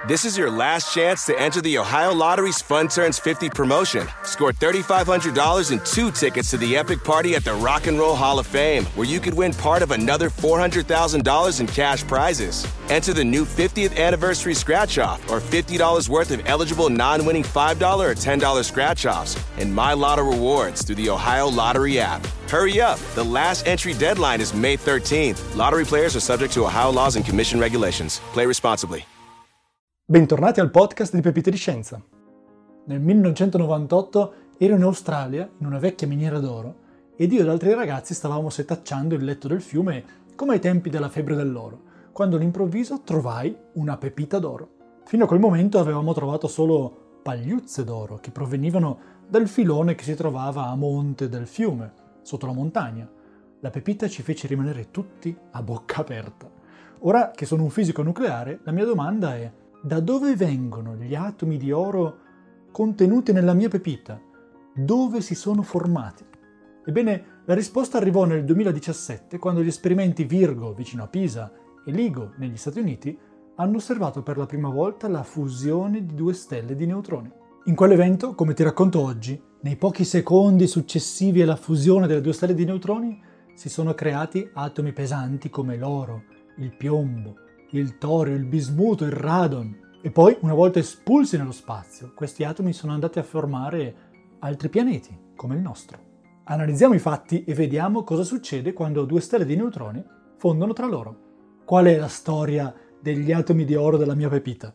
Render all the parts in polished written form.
This is your last chance to enter the Ohio Lottery's Fun Turns 50 promotion. Score $3,500 and 2 tickets to the epic party at the Rock and Roll Hall of Fame, where you could win part of another $400,000 in cash prizes. Enter the new 50th anniversary scratch-off or $50 worth of eligible non-winning $5 or $10 scratch-offs and My Lotto rewards through the Ohio Lottery app. Hurry up! The last entry deadline is May 13th. Lottery players are subject to Ohio laws and commission regulations. Play responsibly. Bentornati al podcast di Pepite di Scienza. Nel 1998 ero in Australia, in una vecchia miniera d'oro, ed io ed altri ragazzi stavamo setacciando il letto del fiume come ai tempi della febbre dell'oro, quando all'improvviso trovai una pepita d'oro. Fino a quel momento avevamo trovato solo pagliuzze d'oro che provenivano dal filone che si trovava a monte del fiume, sotto la montagna. La pepita ci fece rimanere tutti a bocca aperta. Ora che sono un fisico nucleare, la mia domanda è: da dove vengono gli atomi di oro contenuti nella mia pepita? Dove si sono formati? Ebbene, la risposta arrivò nel 2017, quando gli esperimenti Virgo vicino a Pisa e LIGO negli Stati Uniti hanno osservato per la prima volta la fusione di 2 stelle di neutroni. In quell'evento, come ti racconto oggi, nei pochi secondi successivi alla fusione delle 2 stelle di neutroni si sono creati atomi pesanti come l'oro, il piombo, il torio, il bismuto, il radon. E poi, una volta espulsi nello spazio, questi atomi sono andati a formare altri pianeti, come il nostro. Analizziamo i fatti e vediamo cosa succede quando 2 stelle di neutroni fondono tra loro. Qual è la storia degli atomi di oro della mia pepita?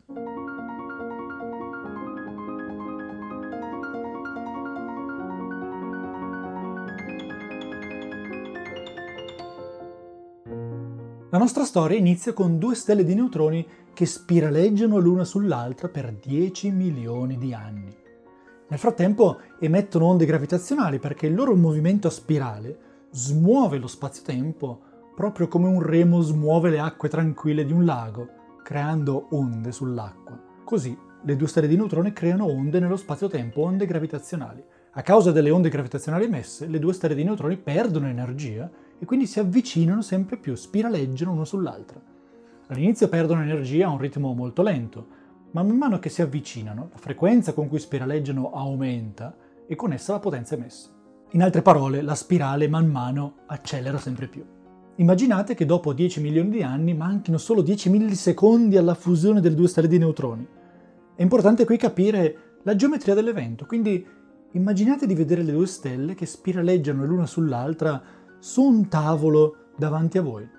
La nostra storia inizia con 2 stelle di neutroni che spiraleggiano l'una sull'altra per 10 milioni di anni. Nel frattempo emettono onde gravitazionali perché il loro movimento a spirale smuove lo spazio-tempo proprio come un remo smuove le acque tranquille di un lago, creando onde sull'acqua. Così le 2 stelle di neutroni creano onde nello spazio-tempo, onde gravitazionali. A causa delle onde gravitazionali emesse, le 2 stelle di neutroni perdono energia e quindi si avvicinano sempre più, spiraleggiano una sull'altra. All'inizio perdono energia a un ritmo molto lento, ma man mano che si avvicinano, la frequenza con cui spiraleggiano aumenta e con essa la potenza emessa. In altre parole, la spirale man mano accelera sempre più. Immaginate che dopo 10 milioni di anni manchino solo 10 millisecondi alla fusione delle 2 stelle di neutroni. È importante qui capire la geometria dell'evento, quindi immaginate di vedere le 2 stelle che spiraleggiano l'una sull'altra su un tavolo davanti a voi.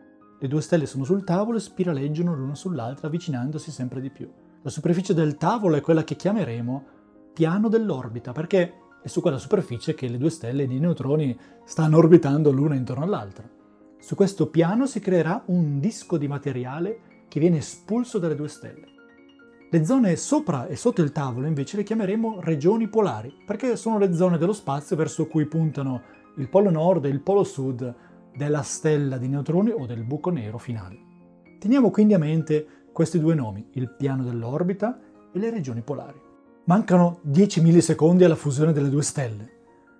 Le 2 stelle sono sul tavolo e spiraleggiano l'una sull'altra avvicinandosi sempre di più. La superficie del tavolo è quella che chiameremo piano dell'orbita, perché è su quella superficie che le 2 stelle di neutroni stanno orbitando l'una intorno all'altra. Su questo piano si creerà un disco di materiale che viene espulso dalle 2 stelle. Le zone sopra e sotto il tavolo invece le chiameremo regioni polari, perché sono le zone dello spazio verso cui puntano il polo nord e il polo sud della stella di neutroni o del buco nero finale. Teniamo quindi a mente questi 2 nomi, il piano dell'orbita e le regioni polari. Mancano 10 millisecondi alla fusione delle 2 stelle.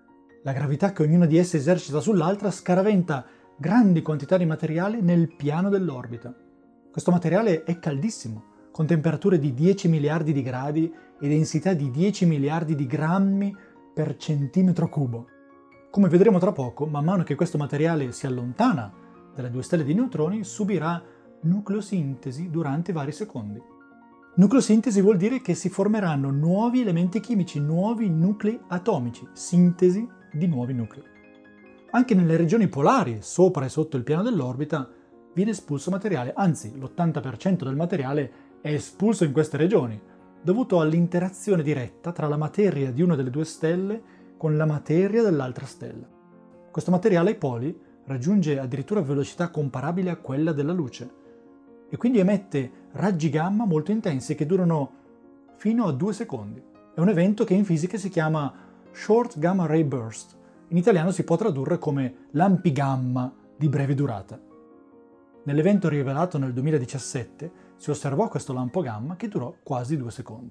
La gravità che ognuna di esse esercita sull'altra scaraventa grandi quantità di materiale nel piano dell'orbita. Questo materiale è caldissimo, con temperature di 10 miliardi di gradi e densità di 10 miliardi di grammi per centimetro cubo. Come vedremo tra poco, man mano che questo materiale si allontana dalle 2 stelle di neutroni, subirà nucleosintesi durante vari secondi. Nucleosintesi vuol dire che si formeranno nuovi elementi chimici, nuovi nuclei atomici, sintesi di nuovi nuclei. Anche nelle regioni polari, sopra e sotto il piano dell'orbita, viene espulso materiale, anzi l'80% del materiale è espulso in queste regioni, dovuto all'interazione diretta tra la materia di una delle 2 stelle con la materia dell'altra stella. Questo materiale ai poli raggiunge addirittura velocità comparabile a quella della luce e quindi emette raggi gamma molto intensi che durano fino a 2 secondi. È un evento che in fisica si chiama Short Gamma Ray Burst. In italiano si può tradurre come lampi gamma di breve durata. Nell'evento rivelato nel 2017 si osservò questo lampo gamma che durò quasi 2 secondi.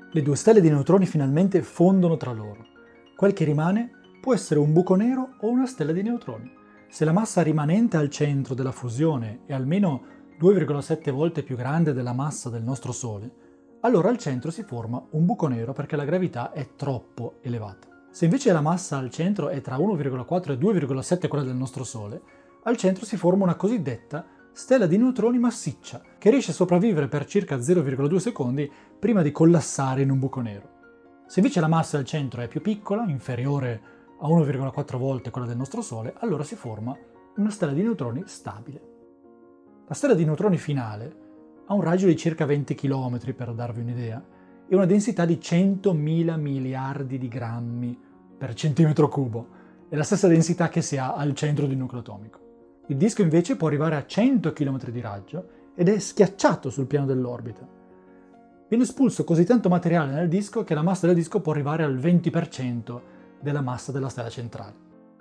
Le due stelle di neutroni finalmente fondono tra loro. Quel che rimane può essere un buco nero o una stella di neutroni. Se la massa rimanente al centro della fusione è almeno 2,7 volte più grande della massa del nostro Sole, allora al centro si forma un buco nero perché la gravità è troppo elevata. Se invece la massa al centro è tra 1,4 e 2,7 quella del nostro Sole, al centro si forma una cosiddetta stella di neutroni massiccia, che riesce a sopravvivere per circa 0,2 secondi prima di collassare in un buco nero. Se invece la massa al centro è più piccola, inferiore a 1,4 volte quella del nostro Sole, allora si forma una stella di neutroni stabile. La stella di neutroni finale ha un raggio di circa 20 km, per darvi un'idea, e una densità di 100.000 miliardi di grammi per centimetro cubo. È la stessa densità che si ha al centro di un nucleo atomico. Il disco invece può arrivare a 100 km di raggio ed è schiacciato sul piano dell'orbita. Viene espulso così tanto materiale nel disco che la massa del disco può arrivare al 20% della massa della stella centrale.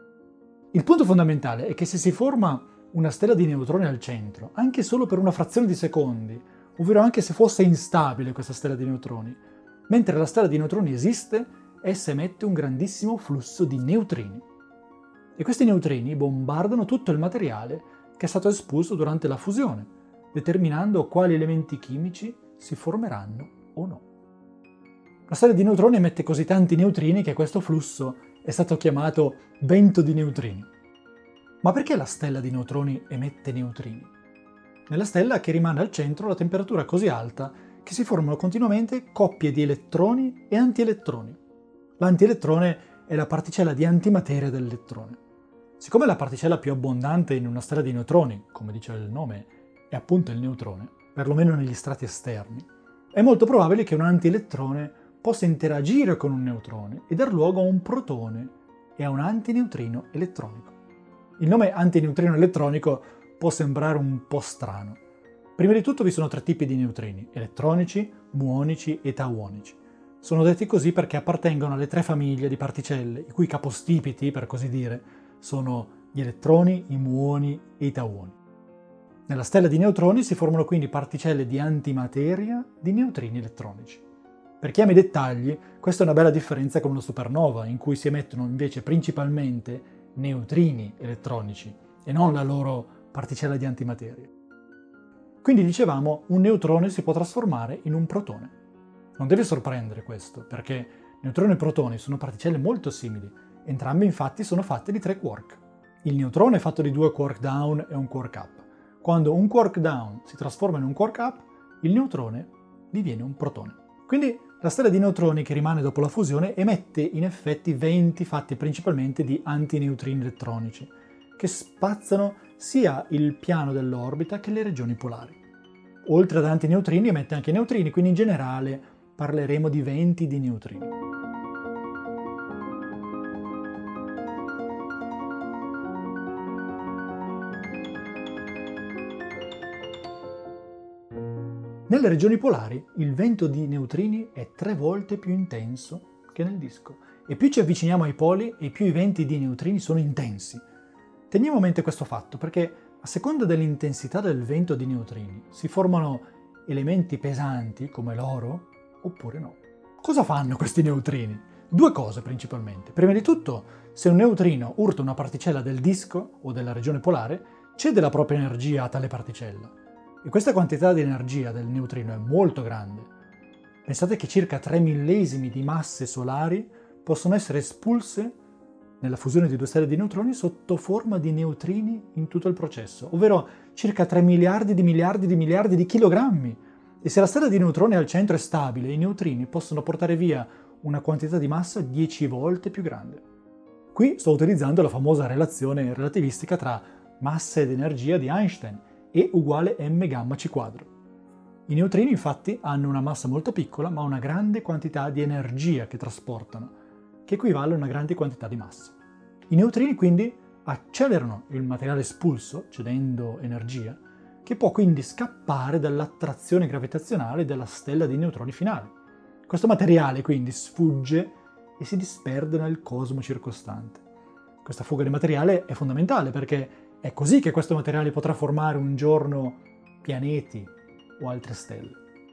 Il punto fondamentale è che se si forma una stella di neutroni al centro, anche solo per una frazione di secondi, ovvero anche se fosse instabile questa stella di neutroni, mentre la stella di neutroni esiste, essa emette un grandissimo flusso di neutrini. E questi neutrini bombardano tutto il materiale che è stato espulso durante la fusione, determinando quali elementi chimici si formeranno o no. La stella di neutroni emette così tanti neutrini che questo flusso è stato chiamato vento di neutrini. Ma perché la stella di neutroni emette neutrini? Nella stella che rimane al centro la temperatura è così alta che si formano continuamente coppie di elettroni e antielettroni. L'antielettrone è la particella di antimateria dell'elettrone. Siccome la particella più abbondante in una stella di neutroni, come dice il nome, è appunto il neutrone, perlomeno negli strati esterni, è molto probabile che un antielettrone possa interagire con un neutrone e dar luogo a un protone e a un antineutrino elettronico. Il nome antineutrino elettronico può sembrare un po' strano. Prima di tutto vi sono tre tipi di neutrini: elettronici, muonici e tauonici. Sono detti così perché appartengono alle tre famiglie di particelle, i cui capostipiti, per così dire, sono gli elettroni, i muoni e i tauoni. Nella stella di neutroni si formano quindi particelle di antimateria di neutrini elettronici. Per chi ama i dettagli, questa è una bella differenza con una supernova, in cui si emettono invece principalmente neutrini elettronici e non la loro particella di antimateria. Quindi dicevamo, un neutrone si può trasformare in un protone. Non deve sorprendere questo, perché neutroni e protoni sono particelle molto simili, entrambe infatti sono fatte di 3 quark. Il neutrone è fatto di 2 quark down e un quark up. Quando un quark down si trasforma in un quark up, il neutrone diviene un protone. Quindi la stella di neutroni che rimane dopo la fusione emette in effetti venti fatti principalmente di antineutrini elettronici, che spazzano sia il piano dell'orbita che le regioni polari. Oltre ad antineutrini emette anche neutrini, quindi in generale parleremo di venti di neutrini. Nelle regioni polari il vento di neutrini è 3 volte più intenso che nel disco, e più ci avviciniamo ai poli e più i venti di neutrini sono intensi. Teniamo a mente questo fatto perché a seconda dell'intensità del vento di neutrini si formano elementi pesanti come l'oro oppure no. Cosa fanno questi neutrini? 2 cose principalmente. Prima di tutto, se un neutrino urta una particella del disco o della regione polare, cede la propria energia a tale particella. E questa quantità di energia del neutrino è molto grande. Pensate che circa 3 millesimi di masse solari possono essere espulse nella fusione di 2 stelle di neutroni sotto forma di neutrini in tutto il processo, ovvero circa 3 miliardi di chilogrammi. E se la stella di neutroni al centro è stabile, i neutrini possono portare via una quantità di massa 10 volte più grande. Qui sto utilizzando la famosa relazione relativistica tra massa ed energia di Einstein, E uguale m gamma c quadro. I neutrini infatti hanno una massa molto piccola ma una grande quantità di energia che trasportano, che equivale a una grande quantità di massa. I neutrini quindi accelerano il materiale espulso, cedendo energia, che può quindi scappare dall'attrazione gravitazionale della stella di neutroni finale. Questo materiale quindi sfugge e si disperde nel cosmo circostante. Questa fuga di materiale è fondamentale perché è così che questo materiale potrà formare un giorno pianeti o altre stelle.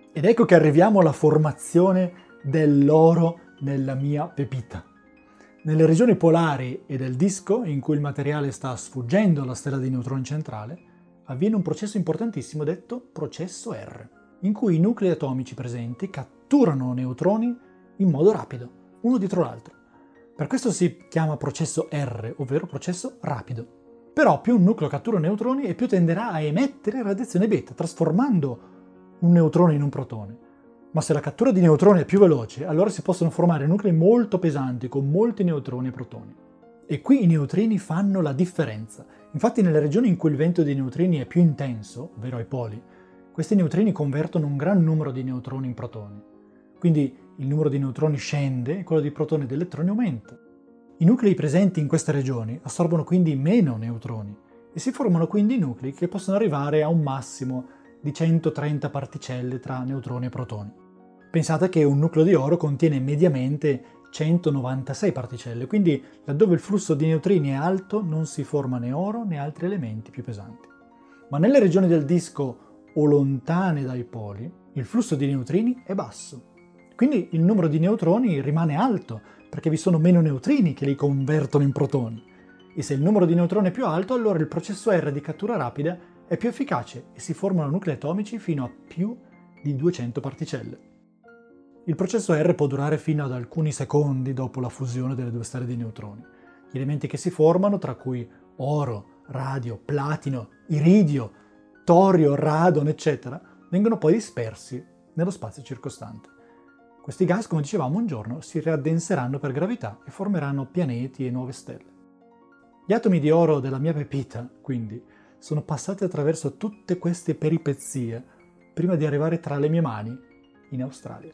Ed ecco che arriviamo alla formazione dell'oro nella mia pepita. Nelle regioni polari e del disco, in cui il materiale sta sfuggendo alla stella di neutroni centrale, avviene un processo importantissimo detto processo R, in cui i nuclei atomici presenti catturano neutroni in modo rapido, uno dietro l'altro. Per questo si chiama processo R, ovvero processo rapido. Però più un nucleo cattura neutroni e più tenderà a emettere radiazione beta, trasformando un neutrone in un protone. Ma se la cattura di neutroni è più veloce, allora si possono formare nuclei molto pesanti con molti neutroni e protoni. E qui i neutrini fanno la differenza. Infatti nelle regioni in cui il vento dei neutrini è più intenso, ovvero ai poli, questi neutrini convertono un gran numero di neutroni in protoni. Quindi il numero di neutroni scende e quello di protoni ed elettroni aumenta. I nuclei presenti in queste regioni assorbono quindi meno neutroni e si formano quindi nuclei che possono arrivare a un massimo di 130 particelle tra neutroni e protoni. Pensate che un nucleo di oro contiene mediamente 196 particelle, quindi laddove il flusso di neutrini è alto non si forma né oro né altri elementi più pesanti. Ma nelle regioni del disco o lontane dai poli, il flusso di neutrini è basso. Quindi il numero di neutroni rimane alto, perché vi sono meno neutrini che li convertono in protoni. E se il numero di neutroni è più alto, allora il processo R di cattura rapida è più efficace e si formano nuclei atomici fino a più di 200 particelle. Il processo R può durare fino ad alcuni secondi dopo la fusione delle due stelle di neutroni. Gli elementi che si formano, tra cui oro, radio, platino, iridio, torio, radon, eccetera, vengono poi dispersi nello spazio circostante. Questi gas, come dicevamo, un giorno si riaddenseranno per gravità e formeranno pianeti e nuove stelle. Gli atomi di oro della mia pepita, quindi, sono passati attraverso tutte queste peripezie prima di arrivare tra le mie mani in Australia.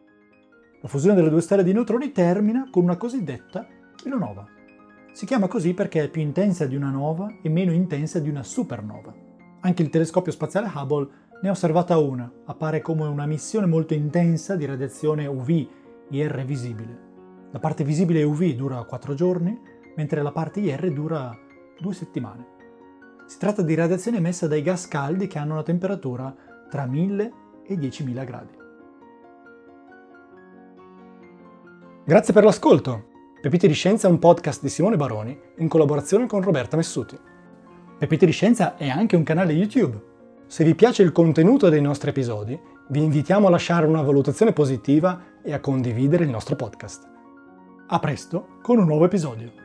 La fusione delle due stelle di neutroni termina con una cosiddetta kilonova. Si chiama così perché è più intensa di una nova e meno intensa di una supernova. Anche il telescopio spaziale Hubble ne ha osservata una, appare come una emissione molto intensa di radiazione UV, IR visibile. La parte visibile UV dura 4 giorni, mentre la parte IR dura 2 settimane. Si tratta di radiazione emessa dai gas caldi che hanno una temperatura tra 1000 e 10.000 gradi. Grazie per l'ascolto! Pepite di Scienza è un podcast di Simone Baroni in collaborazione con Roberta Messuti. Pepite di Scienza è anche un canale YouTube. Se vi piace il contenuto dei nostri episodi, vi invitiamo a lasciare una valutazione positiva e a condividere il nostro podcast. A presto con un nuovo episodio!